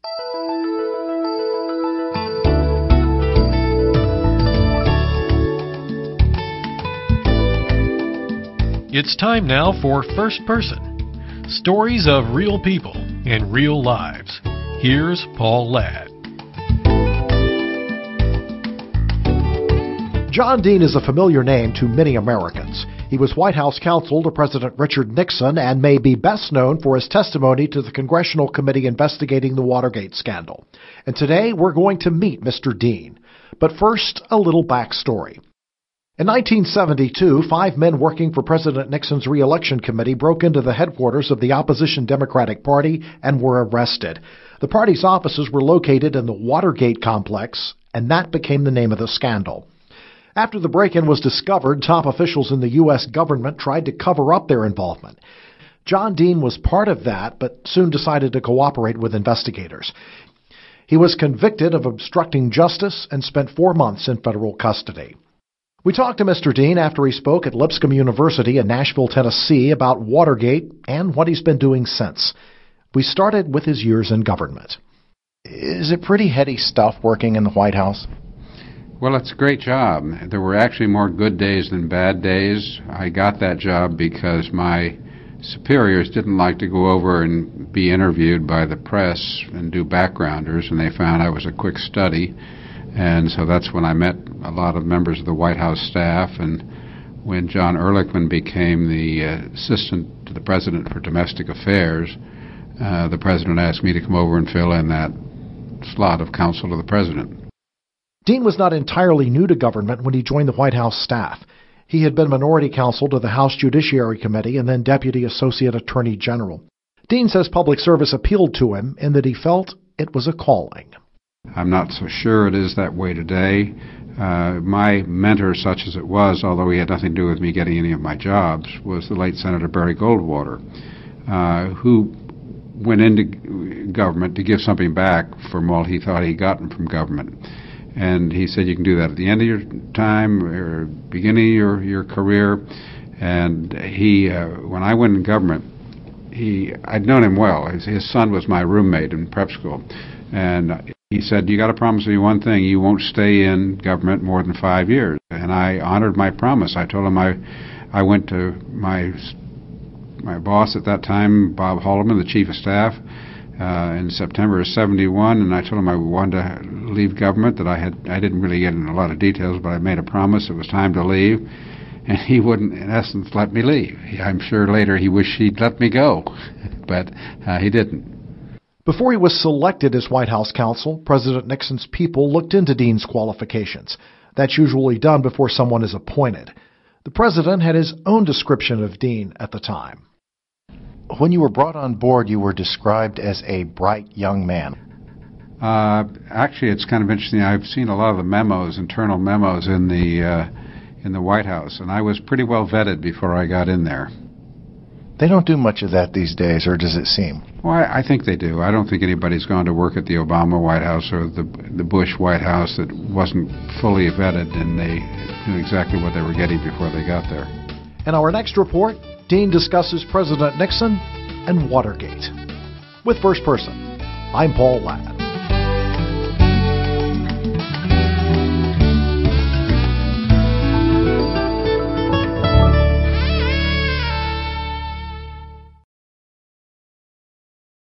It's time now for First Person, stories of real people in real lives. Here's Paul Ladd. John Dean is a familiar name to many Americans. He was White House counsel to President Richard Nixon and may be best known for his testimony to the Congressional Committee investigating the Watergate scandal. And today we're going to meet Mr. Dean. But first, a little backstory. In 1972, 5 men working for President Nixon's re-election committee broke into the headquarters of the opposition Democratic Party and were arrested. The party's offices were located in the Watergate complex, and that became the name of the scandal. After the break-in was discovered, top officials in the U.S. government tried to cover up their involvement. John Dean was part of that, but soon decided to cooperate with investigators. He was convicted of obstructing justice and spent 4 months in federal custody. We talked to Mr. Dean after he spoke at Lipscomb University in Nashville, Tennessee about Watergate and what he's been doing since. We started with his years in government. Is it pretty heady stuff working in the White House? Well, it's a great job. There were actually more good days than bad days. I got that job because my superiors didn't like to go over and be interviewed by the press and do backgrounders, and they found I was a quick study. And so that's when I met a lot of members of the White House staff. And when John Ehrlichman became the assistant to the president for domestic affairs, the president asked me to come over and fill in that slot of counsel to the president. Dean was not entirely new to government when he joined the White House staff. He had been minority counsel to the House Judiciary Committee and then Deputy Associate Attorney General. Dean says public service appealed to him in that he felt it was a calling. I'm not so sure it is that way today. My mentor, such as it was, although he had nothing to do with me getting any of my jobs, was the late Senator Barry Goldwater, who went into government to give something back from all he thought he'd gotten from government. And he said, you can do that at the end of your time or beginning of your career. And he, when I went in government, I'd known him well. His son was my roommate in prep school. And he said, you got to promise me one thing, you won't stay in government more than 5 years. And I honored my promise. I told him I went to my boss at that time, Bob Haldeman, the chief of staff, in September of 71, and I told him I wanted to leave government, that I didn't really get into a lot of details, but I made a promise it was time to leave, and he wouldn't, in essence, let me leave. I'm sure later he wished he'd let me go, but he didn't. Before he was selected as White House counsel, President Nixon's people looked into Dean's qualifications. That's usually done before someone is appointed. The president had his own description of Dean at the time. When you were brought on board, you were described as a bright young man. Actually, it's kind of interesting. I've seen a lot of the memos, internal memos in the White House, and I was pretty well vetted before I got in there. They don't do much of that these days, or does it seem? Well, I think they do. I don't think anybody's gone to work at the Obama White House or the Bush White House that wasn't fully vetted and they knew exactly what they were getting before they got there. In our next report, Dean discusses President Nixon and Watergate. With First Person, I'm Paul Ladd.